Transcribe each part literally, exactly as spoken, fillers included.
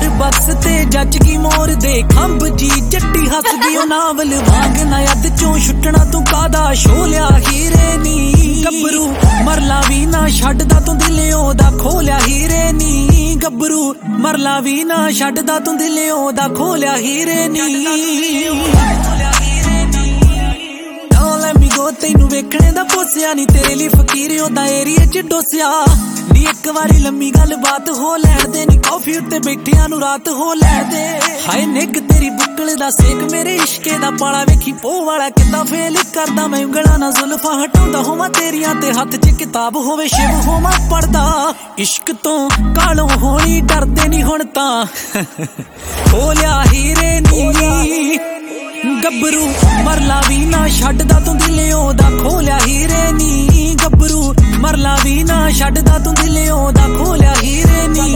यार बक्स ते जच की मोर दे खंभ जी जट्टी हसदी ओ नावल वांग ना अद चों छुटना तू कादा शोलिया हीरे नी गब्बरू मरला भी ना छड्डदा तू दिल ओदा खोलिया हीरे नी गब्बरू मरला भी ना छड्डदा तू दिल ओदा खोलिया हीरे नी तैनू वेखने दा पोसिया नी तेरे लिए फकीर ओदा एरिया च डोसिया नी एक वारी लम्मी गल बात हो लैण दे नी कॉफी उत्ते बैठिया नू रात हो लैण दे हाय निक तेरी बुक्कल दा सेक मेरे इश्के दा पाला वेखी पो वाला किदा फेल करदा मैं उंगला ना जुल्फा हटाउंदा होवां तेरियां ते हत्थ च किताब होवे शिव होवां पढ़दा इश्क तो कालों होनी डरदे नी हुण तां खोलिया हीरे नी गब्बरू मरला भी ना छड्डदा तू दिल ओदा खोलिया हीरे नी गब्बरू मरला भी ना छड्डदा तू दिल ओदा खोलिया हीरे नी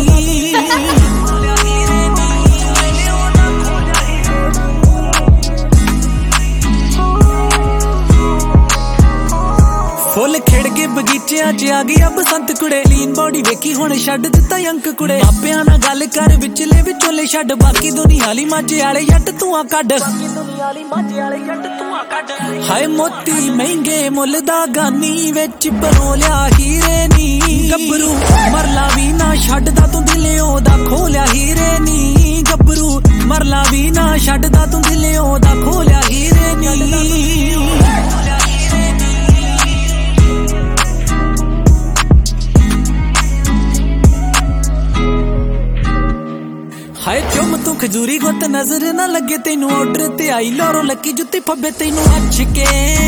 फुल खिड़ के बगीचिया च आ गई बसंत कुड़े लीन बॉडी वेखी हुण छड्ड दिता अंक कुड़े मापियां नाल गल कर विचले विचोले छड्ड बाकी दुनिया आली माझे वाले जट तू आ कड्ड हाय मोती महंगे मुल दा गानी विच परोलिया हीरे नी गब्बरू मरला भी ना छड्डदा तू दिल ओदा खोलिया हीरे नी गब्बरू मरला भी ना छड्डदा तू दिल ओदा खोलिया हीरे नी हाय चुम तू खजूरी गुत नजर ना लगे तेनू ऑर्डर ते आई लोरो लकी जुत्ती फब्बे तेनू अच के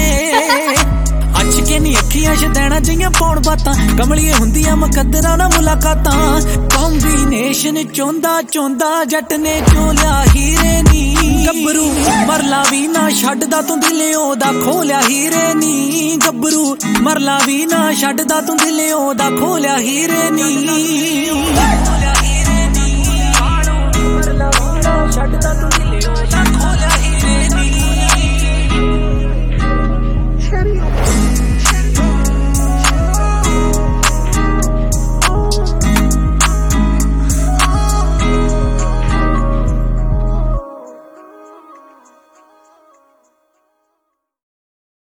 अच के नी अखियां शदैना जियां पौण बातां कमलिए हुंदियां मुकद्दरां ना मुलाकातां कॉम्बिनेशन चोंदा चोंदा जट ने चोलिया हीरे नी गब्बरू मरला भी ना छड्डदा तू दिल ओदा खोलिया हीरे नी गब्बरू मरला भी ना छड्डदा तू दिल ओदा खोलिया हीरे नी